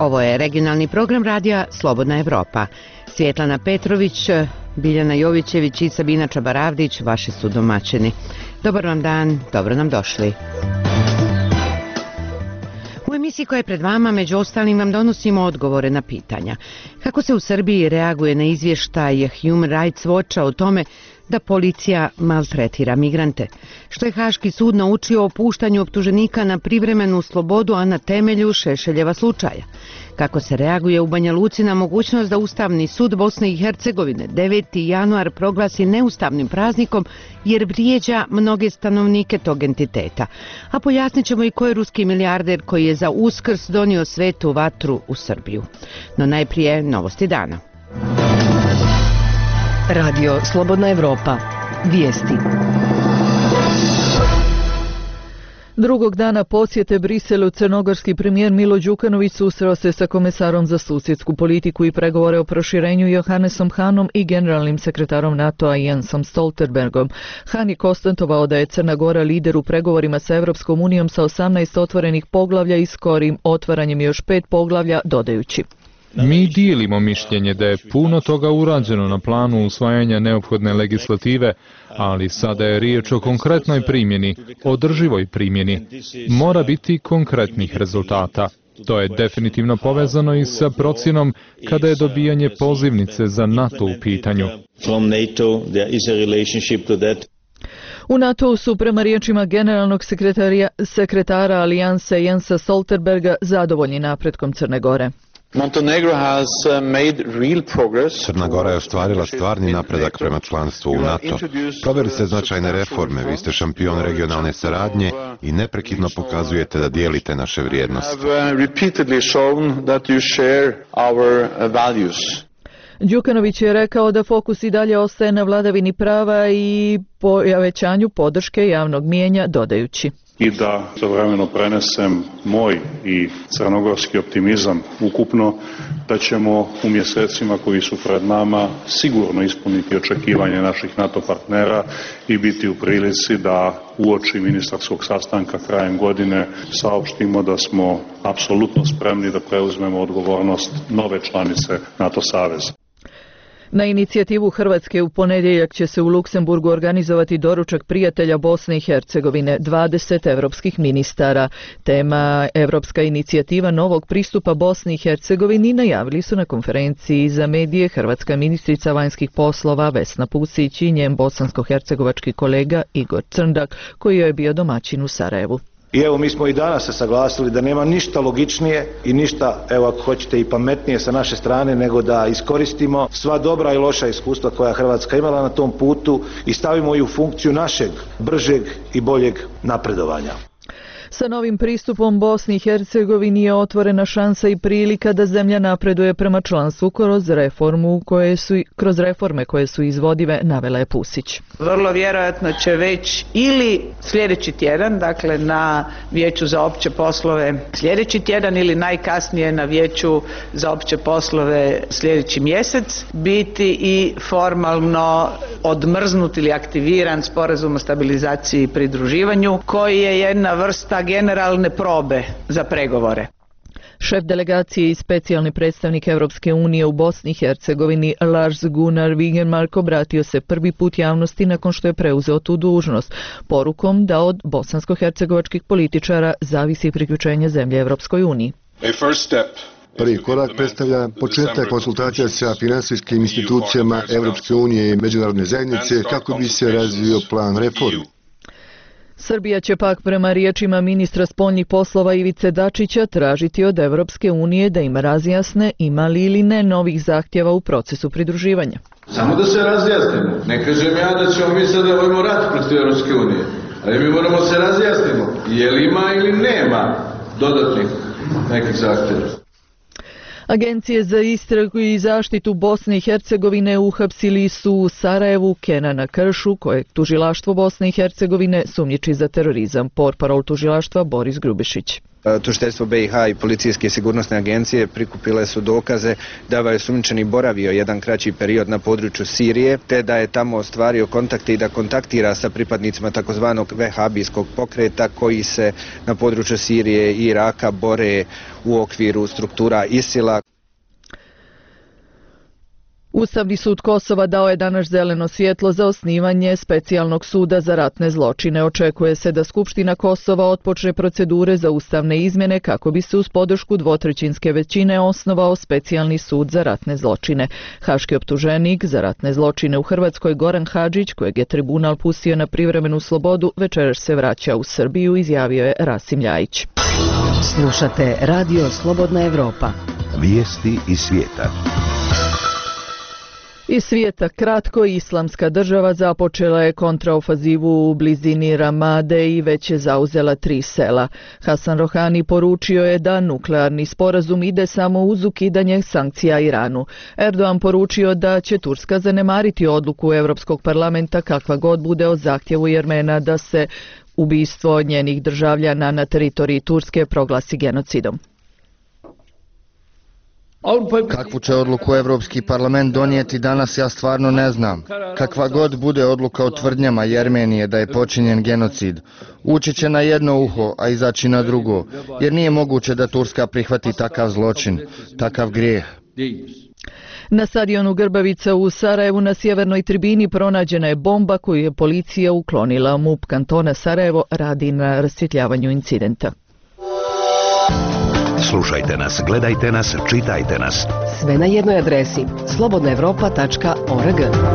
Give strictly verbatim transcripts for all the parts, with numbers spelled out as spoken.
Ovo je regionalni program radija Slobodna Evropa. Svjetlana Petrović, Biljana Jovićević i Sabina Čabaravdić, vaši su domaćini. Dobar vam dan, dobro nam došli. U emisiji koja je pred vama, među ostalim, vam donosimo odgovore na pitanja. Kako se u Srbiji reaguje na izvještaj Human Rights Watcha o tome da policija maltretira migrante? Što je Haški sud naučio o puštanju optuženika na privremenu slobodu, a na temelju Šešeljeva slučaja? Kako se reaguje u Banja Luci na mogućnost da Ustavni sud Bosne i Hercegovine deveti januar proglasi neustavnim praznikom jer vrijeđa mnoge stanovnike tog entiteta? A pojasnit ćemo i ko je ruski milijarder koji je za Uskrs donio svetu vatru u Srbiju. No najprije novosti dana. Radio Slobodna Evropa. Vijesti. Drugog dana posjete Briselu crnogorski premijer Milo Đukanović susreo se sa komesarom za susjedsku politiku i pregovore o proširenju Johannesom Hanom i generalnim sekretarom NATO-a Jensom Stoltenbergom. Han je konstatovao da je Crna Gora lider u pregovorima sa Evropskom unijom sa osamnaest otvorenih poglavlja i skorim otvaranjem još pet poglavlja, dodajući: Mi dijelimo mišljenje da je puno toga urađeno na planu usvajanja neophodne legislative, ali sada je riječ o konkretnoj primjeni, održivoj primjeni. Mora biti konkretnih rezultata. To je definitivno povezano i sa procjenom kada je dobijanje pozivnice za NATO u pitanju. U NATO su prema riječima generalnog sekretara Alijanse Jensa Stoltenberga zadovoljni napretkom Crne Gore. Crna Gora je ostvarila stvarni napredak prema članstvu u NATO. Proveli ste značajne reforme, vi ste šampion regionalne saradnje i neprekidno pokazujete da dijelite naše vrijednosti. Đukanović je rekao da fokus i dalje ostaje na vladavini prava i povećanju podrške javnog mijenja, dodajući: I da istovremeno prenesem moj i crnogorski optimizam ukupno da ćemo u mjesecima koji su pred nama sigurno ispuniti očekivanje naših NATO partnera i biti u prilici da uoči ministarskog sastanka krajem godine saopštimo da smo apsolutno spremni da preuzmemo odgovornost nove članice NATO saveza. Na inicijativu Hrvatske u ponedjeljak će se u Luksemburgu organizovati doručak prijatelja Bosne i Hercegovine, dvadeset evropskih ministara. Tema Evropska inicijativa novog pristupa Bosni i Hercegovini najavili su na konferenciji za medije hrvatska ministrica vanjskih poslova Vesna Pusić i njen bosansko-hercegovački kolega Igor Crndak, koji je bio domaćin u Sarajevu. I evo, mi smo i danas se saglasili da nema ništa logičnije i ništa, evo ako hoćete, i pametnije sa naše strane nego da iskoristimo sva dobra i loša iskustva koja Hrvatska imala na tom putu i stavimo ih u funkciju našeg bržeg i boljeg napredovanja. Sa novim pristupom Bosni i Hercegovini je otvorena šansa i prilika da zemlja napreduje prema članstvu kroz reformu koje su, kroz reforme koje su izvodive, navela je Pusić. Vrlo vjerojatno će već ili sljedeći tjedan, dakle na Vijeću za opće poslove sljedeći tjedan ili najkasnije na Vijeću za opće poslove sljedeći mjesec, biti i formalno odmrznut ili aktiviran sporazum o stabilizaciji i pridruživanju, koji je jedna vrsta generalne probe za pregovore. Šef delegacije i specijalni predstavnik Europske unije u Bosni i Hercegovini Lars Gunnar Wigermark obratio se prvi put javnosti nakon što je preuzeo tu dužnost, porukom da od bosansko-hercegovačkih političara zavisi priključenje zemlje Europskoj uniji. Prvi korak predstavlja početak konsultacija sa finansijskim institucijama Europske unije i međunarodne zajednice kako bi se razvio plan reformi. Srbija će pak prema riječima ministra spoljnih poslova Ivice Dačića tražiti od Evropske unije da im razjasne ima li ili ne novih zahtjeva u procesu pridruživanja. Samo da se razjasnimo. Ne kažem ja da ćemo mi sada vojimo rat protiv Evropske unije, ali mi moramo se razjasnimo je li ima ili nema dodatnih nekih zahtjeva. Agencije za istragu i zaštitu Bosne i Hercegovine uhapsili su u Sarajevu Kenana Kršu, kojeg tužilaštvo Bosne i Hercegovine sumnjiči za terorizam, portparol tužilaštva Boris Grubišić. Tužiteljstvo B i H i policijske sigurnosne agencije prikupile su dokaze da je osumnjičeni boravio jedan kraći period na području Sirije, te da je tamo ostvario kontakte i da kontaktira sa pripadnicima takozvanog vehabijskog pokreta koji se na području Sirije i Iraka bore u okviru struktura ISIL-a. Ustavni sud Kosova dao je danas zeleno svjetlo za osnivanje specijalnog suda za ratne zločine. Očekuje se da Skupština Kosova otpočne procedure za ustavne izmjene kako bi se uz podršku dvotrećinske većine osnovao specijalni sud za ratne zločine. Haški optuženik za ratne zločine u Hrvatskoj Goran Hadžić, kojeg je tribunal pustio na privremenu slobodu, večeras se vraća u Srbiju, izjavio je Rasim Ljajić. Slušate Radio Slobodna Evropa. Vijesti iz svijeta. Iz svijeta kratko, Islamska država započela je kontraofazivu u blizini Ramade i već je zauzela tri sela. Hasan Rohani poručio je da nuklearni sporazum ide samo uz ukidanje sankcija Iranu. Erdogan poručio da će Turska zanemariti odluku Europskog parlamenta kakva god bude o zahtjevu Jermena da se ubistvo njenih državljana na teritoriji Turske proglasi genocidom. Kakvu će odluku Europski parlament donijeti danas, ja stvarno ne znam. Kakva god bude odluka o tvrdnjama Jermenije da je počinjen genocid, ući će na jedno uho, a izaći na drugo, jer nije moguće da Turska prihvati takav zločin, takav grijeh. Na stadionu Grbavica u Sarajevu na sjevernoj tribini pronađena je bomba koju je policija uklonila. MUP kantona Sarajevo radi na rasvjetljavanju incidenta. Slušajte nas, gledajte nas, čitajte nas. Sve na jednoj adresi slobodna evropa tačka org.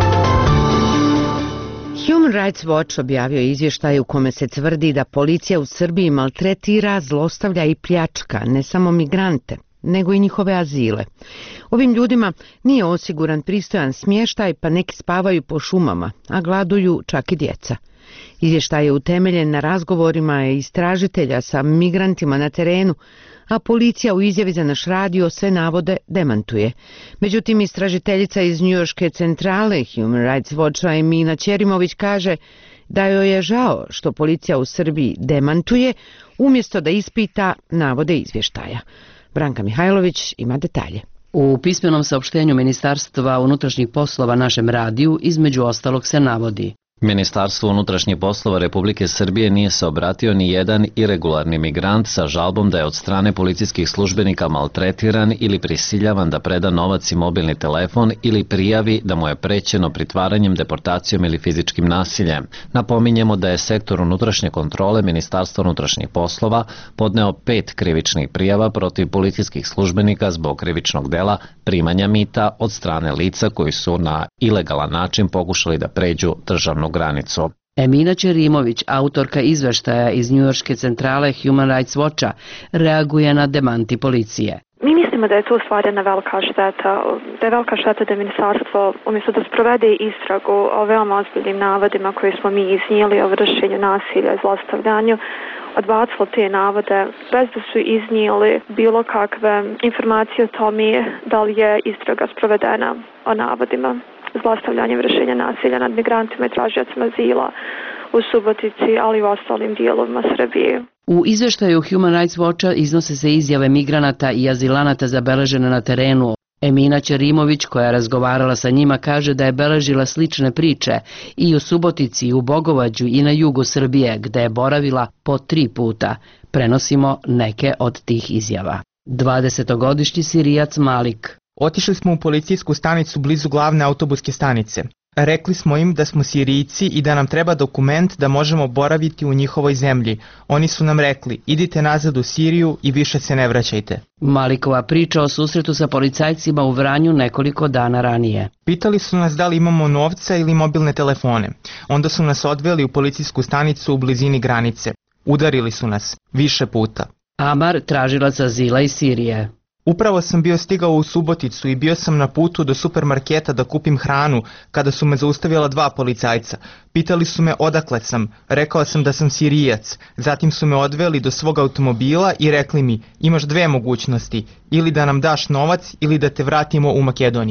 Human Rights Watch objavio izvještaj u kome se tvrdi da policija u Srbiji maltretira, zlostavlja i pljačka ne samo migrante, nego i njihove azile. Ovim ljudima nije osiguran pristojan smještaj, pa neki spavaju po šumama, a gladuju čak i djeca. Izvještaj je utemeljen na razgovorima istražitelja sa migrantima na terenu, a policija u izjavi za naš radio sve navode demantuje. Međutim, istražiteljica iz njujorške centrale Human Rights Watcha Emina Ćerimović kaže da joj je žao što policija u Srbiji demantuje umjesto da ispita navode izvještaja. Branka Mihajlović ima detalje. U pismenom saopštenju Ministarstva unutrašnjih poslova našem radiju između ostalog se navodi: Ministarstvo unutrašnjih poslova Republike Srbije nije se obratio ni jedan iregularni migrant sa žalbom da je od strane policijskih službenika maltretiran ili prisiljavan da preda novac i mobilni telefon ili prijavi da mu je prećeno pritvaranjem, deportacijom ili fizičkim nasiljem. Napominjemo da je sektor unutrašnje kontrole Ministarstva unutrašnjih poslova podneo pet krivičnih prijava protiv policijskih službenika zbog krivičnog dela primanja mita od strane lica koji su na ilegalan način pokušali da pređu državnu granicu. Emina Ćerimović, autorka izveštaja iz njujorške centrale Human Rights Watcha, reaguje na demanti policije. Mi mislimo da je to stvarana velika šteta, da je velika šteta da ministarstvo umjesto da sprovede istragu o veoma ozbiljnim navodima koje smo mi iznijeli o vršenju nasilja i zlostavljanju, odbacilo te navode bez da su iznijeli bilo kakve informacije o tome da li je istraga sprovedena o navodima zlostavljanja i vršenja nasilja nad migrantima i tražiocima azila u Subotici, ali i u ostalim dijelovima Srbije. U izvještaju Human Rights Watcha iznose se izjave migranata i azilanata zabeležene na terenu. Emina Ćerimović, koja je razgovarala sa njima, kaže da je beležila slične priče i u Subotici, i u Bogovađu i na jugu Srbije, gde je boravila po tri puta. Prenosimo neke od tih izjava. dvadesetogodišnji Sirijac Malik. Otišli smo u policijsku stanicu blizu glavne autobuske stanice. Rekli smo im da smo Sirijci i da nam treba dokument da možemo boraviti u njihovoj zemlji. Oni su nam rekli, idite nazad u Siriju i više se ne vraćajte. Malikova priča o susretu sa policajcima u Vranju nekoliko dana ranije. Pitali su nas da li imamo novca ili mobilne telefone. Onda su nas odveli u policijsku stanicu u blizini granice. Udarili su nas više puta. Amar, tražilac azila iz Sirije. Upravo sam bio stigao u Suboticu i bio sam na putu do supermarketa da kupim hranu kada su me zaustavila dva policajca. Pitali su me odakle sam, rekao sam da sam Sirijac, zatim su me odveli do svog automobila i rekli mi, imaš dve mogućnosti, ili da nam daš novac ili da te vratimo u Makedoniju.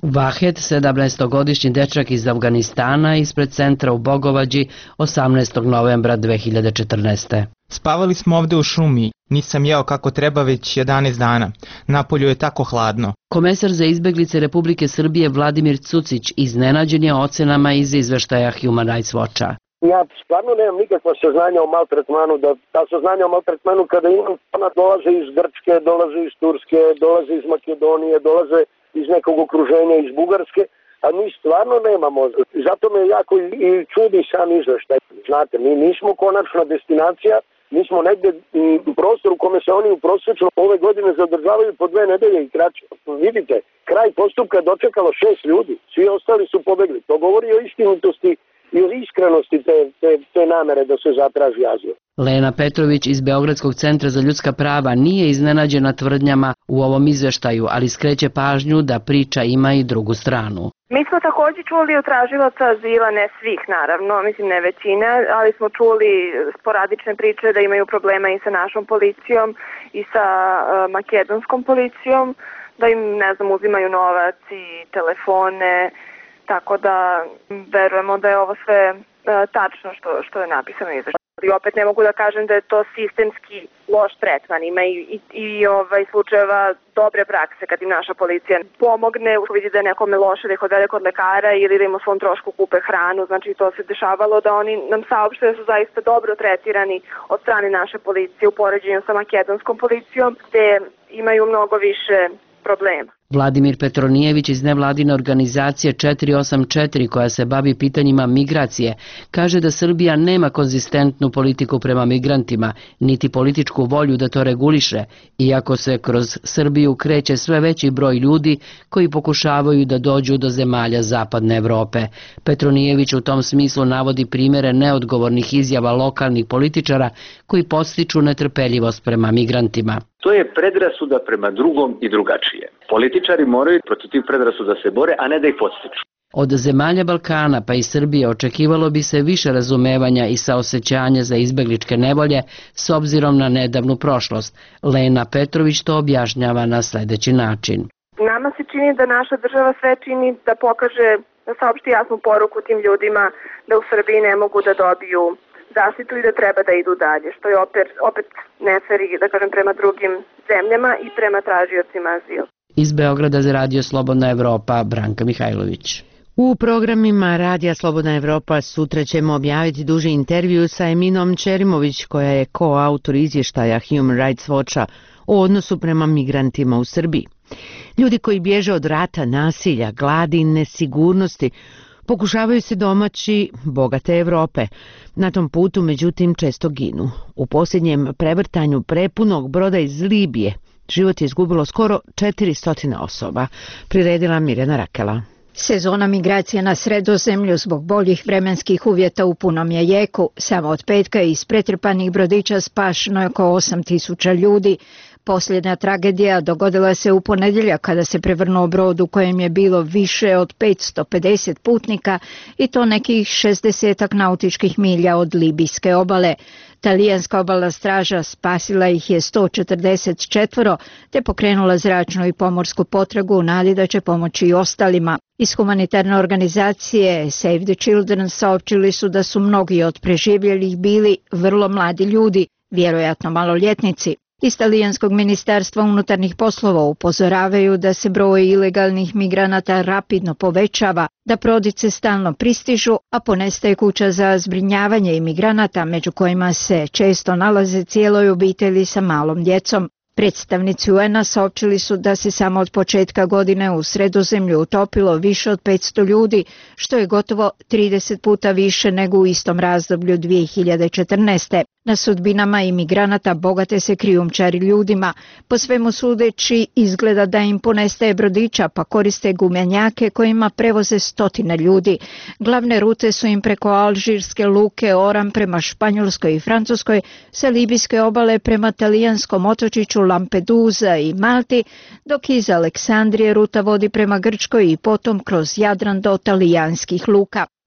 Vahed, sedamnaestogodišnji dečak iz Afganistana, ispred centra u Bogovađi osamnaestog novembra dve hiljade četrnaeste. Spavali smo ovde u šumi, nisam jeo kako treba već jedanaest dana. Napolju je tako hladno. Komesar za izbeglice Republike Srbije Vladimir Cucić iznenađen je ocenama iz izveštaja Human Rights Watcha. Ja stvarno nemam nikakva saznanja o maltretmanu, da ta saznanja o maltretmanu kada imam, ona dolaze iz Grčke, dolaze iz Turske, dolaze iz Makedonije, dolaze iz nekog okruženja, iz Bugarske, a mi stvarno nemamo. Zato me jako i čudi sam izveštaj. Znate, mi nismo konačna destinacija, mi smo negde u prostoru u kome se oni u prosječno ove godine zadržavaju po dve nedelje i kraće. Vidite, kraj postupka je dočekalo šest ljudi, svi ostali su pobegli. To govori o istinitosti i o iskrenosti te, te, te namere da se zatraži azil. Lena Petrović iz Beogradskog centra za ljudska prava nije iznenađena tvrdnjama u ovom izveštaju, ali skreće pažnju da priča ima i drugu stranu. Mi smo također čuli od tražilaca azila, ne svih naravno, mislim ne većine, ali smo čuli sporadične priče da imaju problema i sa našom policijom i sa uh, makedonskom policijom, da im, ne znam, uzimaju novac i telefone, tako da verujemo da je ovo sve uh, tačno što, što je napisano u izveštaju. I opet ne mogu da kažem da je to sistemski loš tretman. Ima i, i, i ovaj, slučajeva dobre prakse kad im naša policija pomogne, vidi da je nekome loše, da ih odvede kod lekara ili da im u svom trošku kupe hranu. Znači to se dešavalo da oni nam saopšte da su zaista dobro tretirani od strane naše policije u poređenju sa makedonskom policijom, gde imaju mnogo više problema. Vladimir Petronijević iz nevladine organizacije četiri osam četiri koja se bavi pitanjima migracije kaže da Srbija nema konzistentnu politiku prema migrantima, niti političku volju da to reguliše, iako se kroz Srbiju kreće sve veći broj ljudi koji pokušavaju da dođu do zemalja zapadne Evrope. Petronijević u tom smislu navodi primere neodgovornih izjava lokalnih političara koji podstiču netrpeljivost prema migrantima. To je predrasuda prema drugom i drugačije. Političari moraju protiv tih predrasuda se bore, a ne da ih podstiču. Od zemalja Balkana pa i Srbije očekivalo bi se više razumevanja i saosećanja za izbegličke nevolje s obzirom na nedavnu prošlost. Lena Petrović to objašnjava na sljedeći način. Nama se čini da naša država sve čini da pokaže, da saopšti jasnu poruku tim ljudima da u Srbiji ne mogu da dobiju zaštitu i da treba da idu dalje, što je opet, opet neferi, da kažem, prema drugim zemljama i prema tražiocima azila. Iz Beograda za Radio Slobodna Evropa, Branka Mihajlović. U programima Radija Slobodna Evropa sutra ćemo objaviti duži intervju sa Eminom Čerimović, koja je koautor izvještaja Human Rights Watcha o odnosu prema migrantima u Srbiji. Ljudi koji bježe od rata, nasilja, gladi i nesigurnosti pokušavaju se domaći bogate Evrope. Na tom putu, međutim, često ginu. U posljednjem prevrtanju prepunog broda iz Libije život je izgubilo skoro četiristo osoba, priredila Mirjana Rakela. Sezona migracije na Sredozemlju zbog boljih vremenskih uvjeta u punom je jeku. Samo od petka iz pretrpanih brodića spašeno je oko osam tisuća ljudi. Posljednja tragedija dogodila se u ponedjeljak kada se prevrnuo brod u kojem je bilo više od petsto pedeset putnika i to nekih šezdesetak nautičkih milja od libijske obale. Talijanska obalna straža spasila ih je sto četrdeset četvoro te pokrenula zračnu i pomorsku potragu u nadi da će pomoći i ostalima. Iz humanitarne organizacije Save the Children saopćili su da su mnogi od preživjelih bili vrlo mladi ljudi, vjerojatno maloljetnici. Iz talijanskog ministarstva unutarnjih poslova upozoravaju da se broj ilegalnih migranata rapidno povećava, da brodice stalno pristižu, a ponestaje kuća za zbrinjavanje imigranata, među kojima se često nalaze cijeloj obitelji sa malom djecom. Predstavnici U N-a saopćili su da se samo od početka godine u Sredozemlju utopilo više od petsto ljudi, što je gotovo trideset puta više nego u istom razdoblju dvije hiljade četrnaeste. Na sudbinama imigranata bogate se krijumčari ljudima. Po svemu sudeći izgleda da im ponestaje brodića pa koriste gumenjake kojima prevoze stotine ljudi. Glavne rute su im preko alžirske luke Oran prema Španjolskoj i Francuskoj, sa libijske obale prema talijanskom otočiću Lampedusa i Malti, dok iz Aleksandrije ruta vodi prema Grčkoj i potom kroz Jadran do talijanskih luka.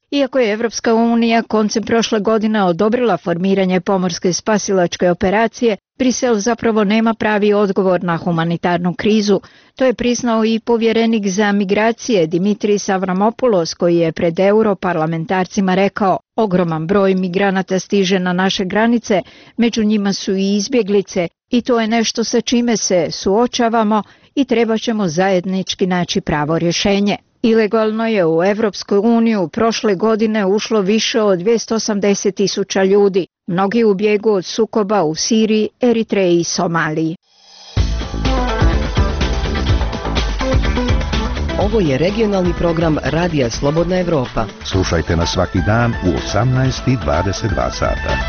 Iako je Evropska unija koncem prošle godine odobrila formiranje pomorske spasilačke operacije, Brisel zapravo nema pravi odgovor na humanitarnu krizu. To je priznao i povjerenik za migracije Dimitris Avramopoulos, koji je pred europarlamentarcima rekao: ogroman broj migranata stiže na naše granice, među njima su i izbjeglice, i to je nešto sa čime se suočavamo i treba ćemo zajednički naći pravo rješenje. Ilegalno je u Evropsku uniju prošle godine ušlo više od dvjesto osamdeset tisuća ljudi, mnogi u bijegu od sukoba u Siriji, Eritreji i Somaliji. Ovo je regionalni program Radija Slobodna Evropa. Slušajte nas svaki dan u osamnaest i dvadeset dva sata.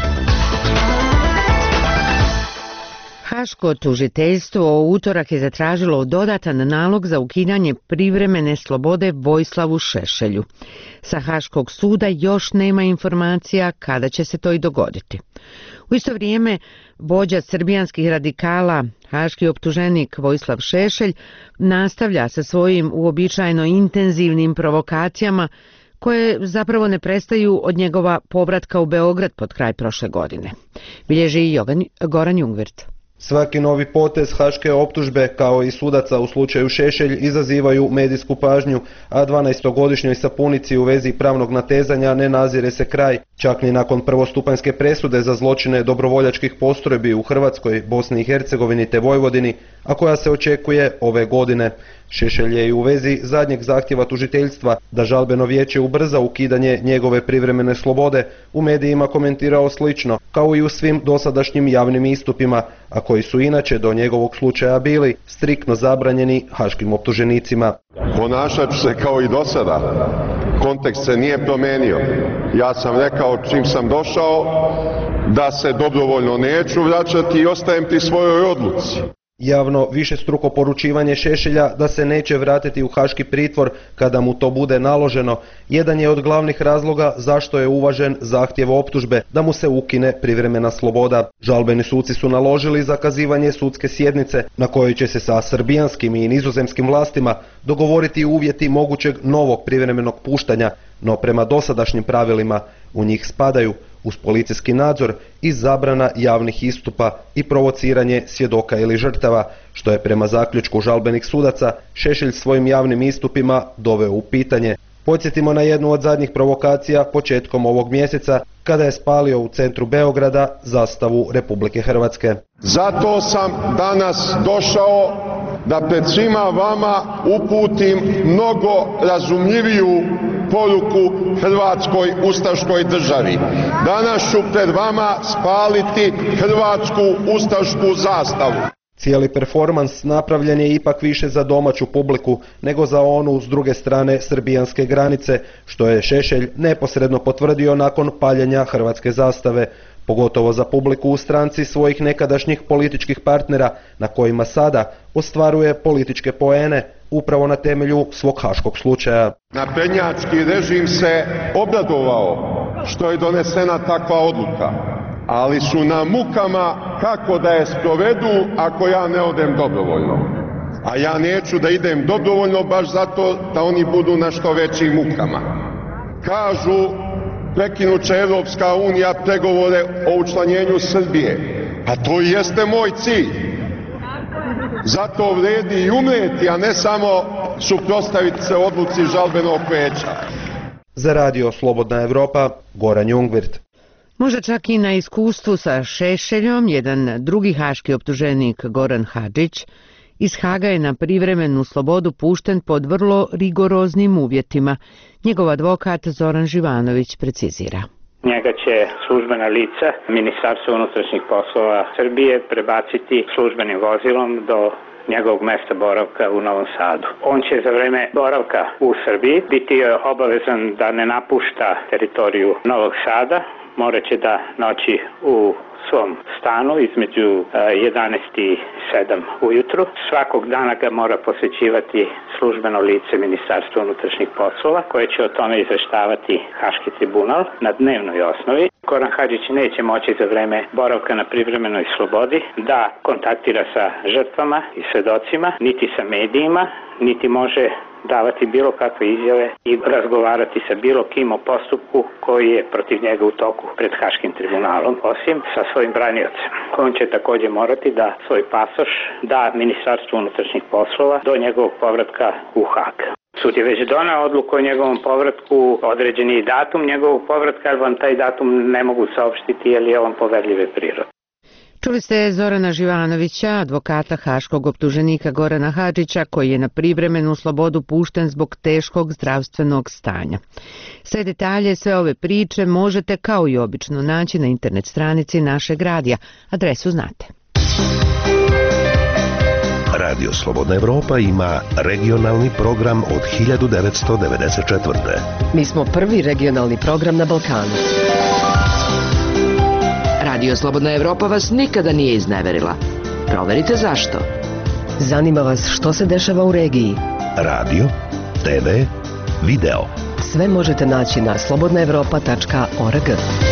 Haško tužiteljstvo u utorak je zatražilo dodatan nalog za ukidanje privremene slobode Vojislavu Šešelju. Sa Haškog suda još nema informacija kada će se to i dogoditi. U isto vrijeme, vođa srbijanskih radikala, haški optuženik Vojislav Šešelj, nastavlja sa svojim uobičajeno intenzivnim provokacijama koje zapravo ne prestaju od njegova povratka u Beograd pod kraj prošle godine. Bilježi i Goran Jungwirth. Svaki novi potez haške optužbe, kao i sudaca u slučaju Šešelj, izazivaju medijsku pažnju, a dvanaestogodišnjoj sapunici u vezi pravnog natezanja ne nazire se kraj, čak ni nakon prvostupanjske presude za zločine dobrovoljačkih postrojbi u Hrvatskoj, Bosni i Hercegovini te Vojvodini, a koja se očekuje ove godine. Šešelj je i u vezi zadnjeg zahtjeva tužiteljstva da žalbeno vijeće ubrza ukidanje njegove privremene slobode u medijima komentirao slično, kao i u svim dosadašnjim javnim istupima, a koji su inače do njegovog slučaja bili striktno zabranjeni haškim optuženicima. Ponašat ću se kao i do sada. Kontekst se nije promenio. Ja sam rekao čim sam došao da se dobrovoljno neću vraćati i ostajem pri svojoj odluci. Javno višestruko poručivanje Šešelja da se neće vratiti u haški pritvor kada mu to bude naloženo, jedan je od glavnih razloga zašto je uvažen zahtjev optužbe da mu se ukine privremena sloboda. Žalbeni suci su naložili zakazivanje sudske sjednice na kojoj će se sa srbijanskim i nizozemskim vlastima dogovoriti uvjeti mogućeg novog privremenog puštanja, no prema dosadašnjim pravilima u njih spadaju uz policijski nadzor i zabrana javnih istupa i provociranje svjedoka ili žrtava, što je prema zaključku žalbenih sudaca Šešelj svojim javnim istupima doveo u pitanje. Podsjetimo na jednu od zadnjih provokacija početkom ovog mjeseca, kada je spalio u centru Beograda zastavu Republike Hrvatske. Zato sam danas došao da pred svima vama uputim mnogo razumljiviju poruku Hrvatskoj ustaškoj državi. Danas ću pred vama spaliti hrvatsku ustašku zastavu. Cijeli performans napravljen je ipak više za domaću publiku nego za onu s druge strane srbijanske granice, što je Šešelj neposredno potvrdio nakon paljenja hrvatske zastave, pogotovo za publiku u stranci svojih nekadašnjih političkih partnera na kojima sada ostvaruje političke poene upravo na temelju svog haškog slučaja. Naprednjački režim se obradovao što je donesena takva odluka, ali su na mukama kako da je sprovedu ako ja ne odem dobrovoljno. A ja neću da idem dobrovoljno baš zato da oni budu na što većim mukama. Kažu, prekinuće Evropska unija pregovore o učlanjenju Srbije. Pa to i jeste moj cilj. Zato vredi i umreti, a ne samo suprotstaviti se odluci žalbenog vijeća. Za Radio Slobodna Evropa, Goran Jungwirth. Možda čak i na iskustvu sa Šešeljom, jedan drugi haški optuženik Goran Hadžić iz Haga je na privremenu slobodu pušten pod vrlo rigoroznim uvjetima. Njegov advokat Zoran Živanović precizira. Njega će službena lica Ministarstva unutrašnjih poslova Srbije prebaciti službenim vozilom do njegovog mesta boravka u Novom Sadu. On će za vreme boravka u Srbiji biti obavezan da ne napušta teritoriju Novog Sada, morat će da noći u svom stanu između jedanaest i sedam ujutru. Svakog dana ga mora posjećivati službeno lice Ministarstva unutrašnjih poslova koje će o tome izveštavati Haški tribunal na dnevnoj osnovi. Goran Hadžić neće moći za vreme boravka na privremenoj slobodi da kontaktira sa žrtvama i svedocima, niti sa medijima, niti može davati bilo kakve izjave i razgovarati sa bilo kim o postupku koji je protiv njega u toku pred Haškim tribunalom, osim sa svojim braniocem. On će također morati da svoj pasoš da Ministarstvu unutrašnjih poslova do njegovog povratka u Hag. Sud je već donao odluku o njegovom povratku, određeni datum njegovog povratka, ali vam taj datum ne mogu saopštiti jer je on poverljive prirode. Čuli ste Zorana Živanovića, advokata haškog optuženika Gorana Hadžića, koji je na privremenu slobodu pušten zbog teškog zdravstvenog stanja. Sve detalje, sve ove priče možete kao i obično naći na internet stranici našeg radija. Adresu znate. Radio Slobodna Evropa ima regionalni program od hiljadu devetsto devedeset četvrte. Mi smo prvi regionalni program na Balkanu. Radio Slobodna Evropa vas nikada nije izneverila. Proverite zašto. Zanima vas što se dešava u regiji. Radio, te ve, video. Sve možete naći na slobodna evropa tačka org.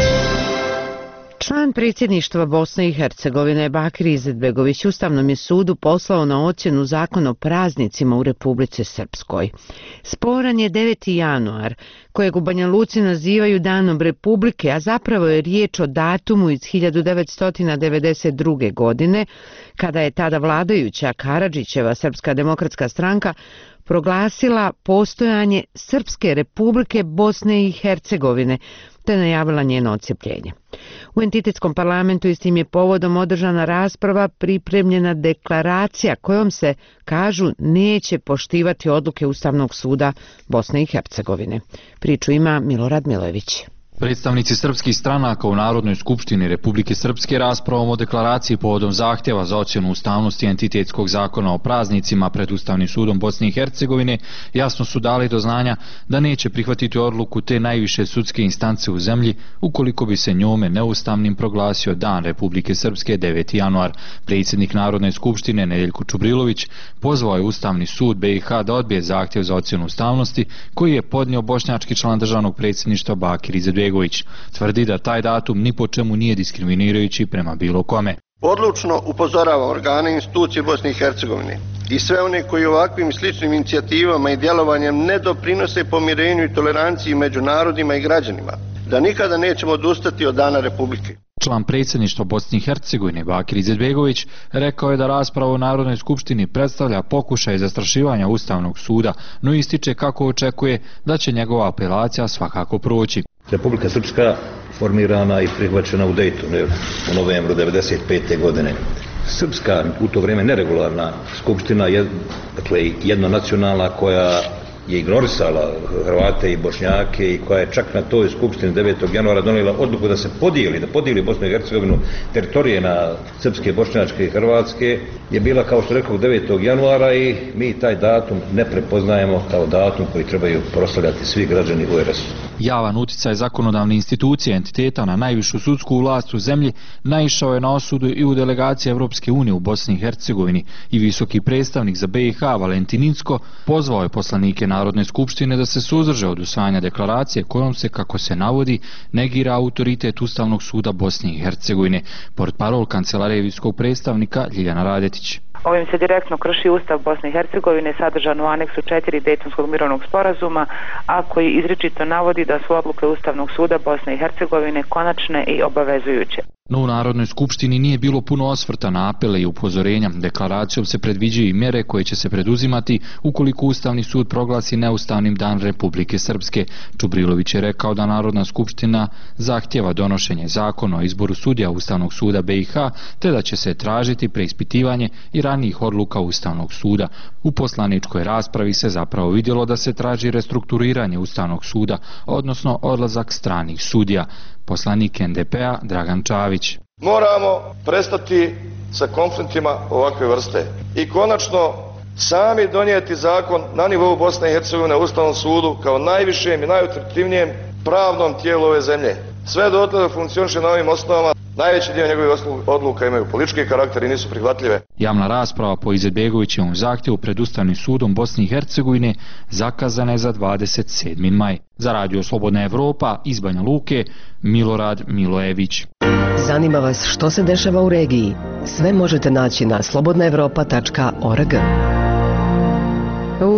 Član predsjedništva Bosne i Hercegovine Bakir Izetbegović Ustavnom je sudu poslao na ocjenu zakon o praznicima u Republici Srpskoj. Sporan je deveti januar, kojeg u Banja Luci nazivaju Danom Republike, a zapravo je riječ o datumu iz hiljadu devetsto devedeset druge. godine, kada je tada vladajuća Karadžićeva Srpska demokratska stranka proglasila postojanje Srpske Republike Bosne i Hercegovine, te najavila njeno odcjepljenje. U entitetskom parlamentu istim je povodom održana rasprava, pripremljena deklaracija kojom se, kažu, neće poštivati odluke Ustavnog suda Bosne i Hercegovine. Priču ima Milorad Milojević. Predstavnici srpskih stranaka u Narodnoj skupštini Republike Srpske raspravom o deklaraciji povodom zahtjeva za ocjenu ustavnosti entitetskog zakona o praznicima pred Ustavnim sudom Bosne i Hercegovine jasno su dali do znanja da neće prihvatiti odluku te najviše sudske instance u zemlji ukoliko bi se njome neustavnim proglasio Dan Republike Srpske deveti januar. Predsjednik Narodne skupštine Nedeljko Čubrilović pozvao je Ustavni sud be i ha da odbije zahtjev za ocjenu ustavnosti koji je podnio bošnjački član državnog predsjedništva Bakir Izetbegović. Tvrdi da taj datum ni po čemu nije diskriminirajući prema bilo kome. Odlučno upozorava organe i institucije Bosne i Hercegovine i sve one koji ovakvim sličnim inicijativama i djelovanjem ne doprinose pomirenju i toleranciji među narodima i građanima, da nikada nećemo odustati od Dana Republike. Član predsjedništva Bosne i Hercegovine Bakir Izetbegović rekao je da rasprava u Narodnoj skupštini predstavlja pokušaj zastrašivanja Ustavnog suda, no ističe kako očekuje da će njegova apelacija svakako proći. Republika Srpska formirana i prihvaćena u Dejtonu u novembru devedeset pete. godine. Srpska, u to vrijeme neregularna skupština, je, dakle jednonacionalna, koja je ignorisala Hrvate i Bošnjake i koja je čak na toj skupštini devetog januara donijela odluku da se podijeli, da podijeli Bosnu i Hercegovinu teritorije na srpske, bošnjačke i hrvatske, je bila, kao što rekao, devetog januara i mi taj datum ne prepoznajemo kao datum koji trebaju proslavljati svi građani u er es u. Javan uticaj zakonodavne institucije entiteta na najvišu sudsku vlast u zemlji naišao je na osudu i u delegaciji Evropske unije u Bosni i Hercegovini i visoki predstavnik za be i ha Valentin Incko pozvao je poslanike Narodne skupštine da se suzdrže od usvajanja deklaracije kojom se, kako se navodi, negira autoritet Ustavnog suda Bosne i Hercegovine. Portparol kancelarijevskog predstavnika Ljiljana Radetić. Ovim se direktno krši Ustav Bosne i Hercegovine sadržan u aneksu četiri Dejtonskog mirovnog sporazuma, a koji izričito navodi da su odluke Ustavnog suda Bosne i Hercegovine konačne i obavezujuće. No u Narodnoj skupštini nije bilo puno osvrta na apele i upozorenja. Deklaracijom se predviđaju i mjere koje će se preduzimati ukoliko Ustavni sud proglasi neustavnim Dan Republike Srpske. Čubrilović je rekao da Narodna skupština zahtjeva donošenje zakona o izboru sudija Ustavnog suda be i ha, te da će se tražiti preispitivanje i ranijih odluka Ustavnog suda. U poslaničkoj raspravi se zapravo vidjelo da se traži restrukturiranje Ustavnog suda, odnosno odlazak stranih sudija. Poslanik en de pe-a Dragan Čavić. Moramo prestati sa konfliktima ovakve vrste i konačno sami donijeti zakon na nivou Bosne i Hercegovine u Ustavnom sudu kao najvišem i najautoritativnijem pravnom tijelu ove zemlje. Sve dotle da funkcioniše na ovim osnovama, najveći dio njegovih odluka imaju politički karakter i nisu prihvatljive. Javna rasprava po Izetbegovićevom zahtjevu pred Ustavnim sudom Bosne i Hercegovine zakazana je za dvadeset sedmi maj. Za Radio Slobodna Evropa iz Banja Luke, Milorad Milojević. Zanima vas što se dešava u regiji? Sve možete naći na slobodna evropa tačka org. U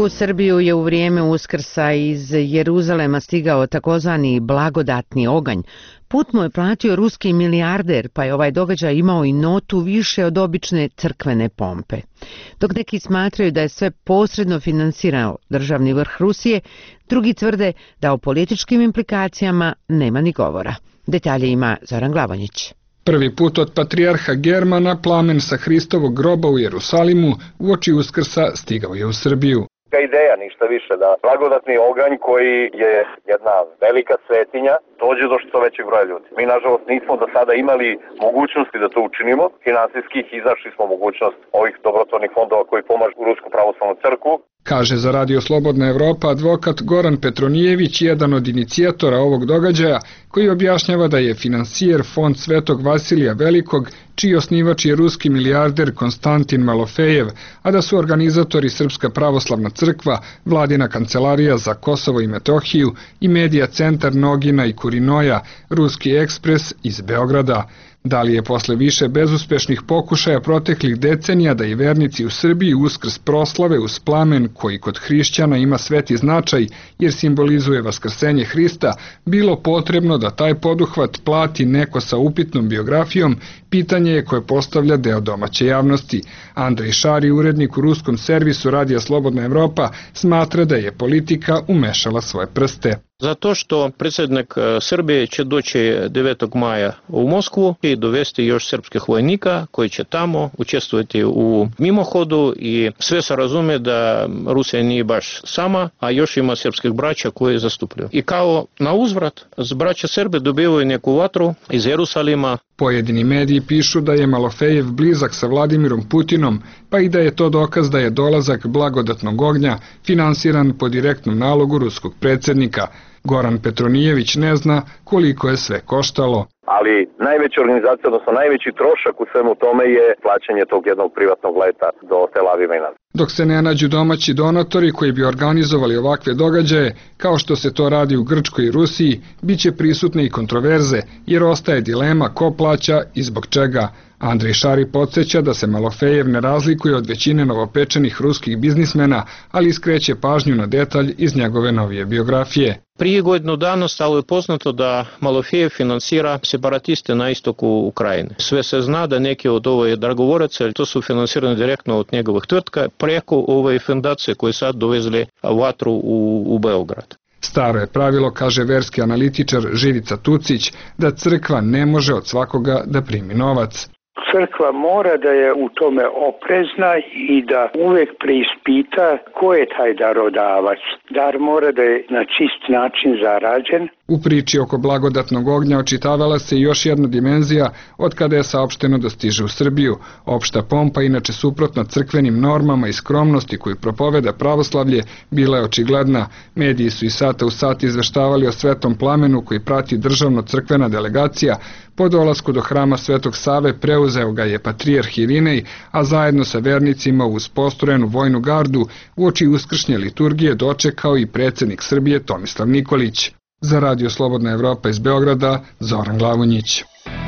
U Srbiju je u vrijeme Uskrsa iz Jeruzalema stigao takozvani blagodatni oganj. Put mu je platio ruski milijarder, pa je ovaj događaj imao i notu više od obične crkvene pompe. Dok neki smatraju da je sve posredno finansirao državni vrh Rusije, drugi tvrde da o političkim implikacijama nema ni govora. Detalje ima Zoran Glavonjić. Prvi put od patrijarha Germana plamen sa Hristovog groba u Jerusalimu uoči Uskrsa stigao je u Srbiju. Ideja, ništa više, da blagodatni oganj koji je jedna velika svetinja dođe do što većeg broja ljudi. Mi nažalost nismo do sada imali mogućnosti da to učinimo, finansijskih izašli smo mogućnost ovih dobrotvornih fondova koji pomažu u Rusku pravoslavnu crkvu. Kaže za Radio Slobodna Evropa advokat Goran Petronijević, jedan od inicijatora ovog događaja, koji objašnjava da je finansijer fond Svetog Vasilija Velikog, čiji osnivač je ruski milijarder Konstantin Malofejev, a da su organizatori Srpska pravoslavna crkva, vladina kancelarija za Kosovo i Metohiju i medija centar Nogina i Kurinoja, Ruski ekspres iz Beograda. Da li je posle više bezuspešnih pokušaja proteklih decenija da i vernici u Srbiji Uskrs proslave uz plamen koji kod hrišćana ima sveti značaj jer simbolizuje vaskrsenje Hrista, bilo potrebno da taj poduhvat plati neko sa upitnom biografijom, pitanje je koje postavlja deo domaće javnosti. Andrej Šari, urednik u ruskom servisu Radija Slobodna Evropa, smatra da je politika umešala svoje prste. Zato što predsjednik Srbije će doći devetog maja u Moskvu i dovesti još srpskih vojnika koji će tamo učestvovati u mimohodu i sve se razume da Rusija nije baš sama, a još ima srpskih braća koji zastupljaju. I kao na uzvrat, braća Srbe dobivaju neku vatru iz Jerusalima. Pojedini mediji pišu da je Malofejev blizak sa Vladimirom Putinom, pa i da je to dokaz da je dolazak blagodatnog ognja finansiran po direktnom nalogu ruskog predsjednika. Goran Petronijević ne zna koliko je sve koštalo. Ali najveća organizacija, odnosno najveći trošak u svemu tome je plaćanje tog jednog privatnog leta do Tel Aviva i nazad. Dok se ne nađu domaći donatori koji bi organizovali ovakve događaje, kao što se to radi u Grčkoj i Rusiji, bit će prisutne i kontroverze, jer ostaje dilema ko plaća i zbog čega. Andrej Šari podsjeća da se Malofejev ne razlikuje od većine novopečenih ruskih biznismena, ali skreće pažnju na detalj iz njegove novije biografije. Prije godinu dana stalo je poznato da Malofejev finansira separatiste na istoku Ukrajine. Sve se zna da neki od ove dragovoraca, to su finansirani direktno od njegovih tvrtka, preko ove fundacije koje sad dovezli vatru u, u Beograd. Staro je pravilo, kaže verski analitičar Živica Tucić, da crkva ne može od svakoga da primi novac. Crkva mora da je u tome oprezna i da uvek preispita ko je taj darodavac. Dar mora da je na čist način zarađen. U priči oko blagodatnog ognja očitavala se još jedna dimenzija od kada je saopšteno da stiže u Srbiju. Opšta pompa, inače suprotna crkvenim normama i skromnosti koju propoveda pravoslavlje, bila je očigledna. Mediji su i sata u sat izveštavali o svetom plamenu koji prati državno-crkvena delegacija. Po dolasku do hrama Svetog Save preuzeo ga je patrijarh Irinej, a zajedno sa vernicima uz postrojenu vojnu gardu uoči uskršnje liturgije dočekao i predsjednik Srbije Tomislav Nikolić. Za Radio Slobodna Evropa iz Beograda, Zoran Glavonjić.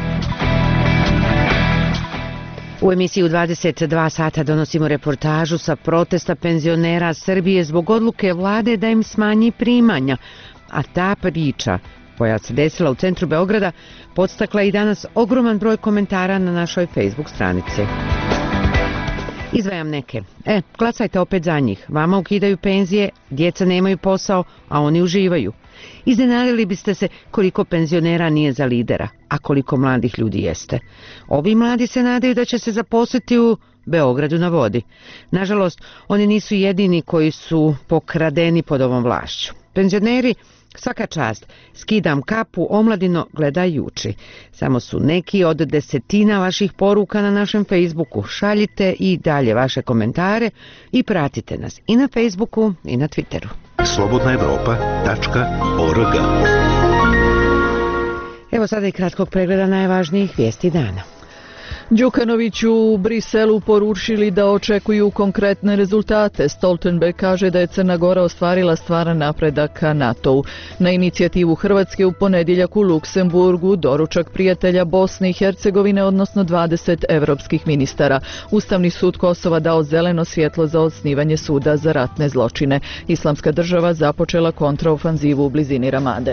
U emisiji u dvadeset dva sata donosimo reportažu sa protesta penzionera Srbije zbog odluke vlade da im smanji primanja, a ta priča koja se desila u centru Beograda podstakla i danas ogroman broj komentara na našoj Facebook stranici. Izvajam neke. E, glasajte opet za njih. Vama ukidaju penzije, djeca nemaju posao, a oni uživaju. Iznenadili biste se koliko penzionera nije za lidera, a koliko mladih ljudi jeste. Ovi mladi se nadaju da će se zaposliti u Beogradu na vodi. Nažalost, oni nisu jedini koji su pokradeni pod ovom vlašću. Penzioneri, svaka čast, skidam kapu, omladino, gledaj juči. Samo su neki od desetina vaših poruka na našem Facebooku. Šaljite i dalje vaše komentare i pratite nas i na Facebooku i na Twitteru. slobodna evropa tačka org. Evo sada i kratkog pregleda najvažnijih vijesti dana. Đukanović u Briselu poručili da očekuju konkretne rezultate. Stoltenberg kaže da je Crna Gora ostvarila stvaran napredak ka NATO-u. Na inicijativu Hrvatske u ponedjeljak u Luksemburgu doručak prijatelja Bosne i Hercegovine, odnosno dvadeset evropskih ministara. Ustavni sud Kosova dao zeleno svjetlo za osnivanje suda za ratne zločine. Islamska država započela kontraofanzivu u blizini Ramade.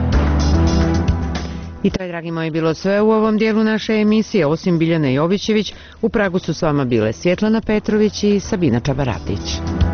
I to je, dragi moji, bilo sve u ovom dijelu naše emisije. Osim Biljane Jovićević, u Pragu su s vama bile Svjetlana Petrović i Sabina Čabaratić.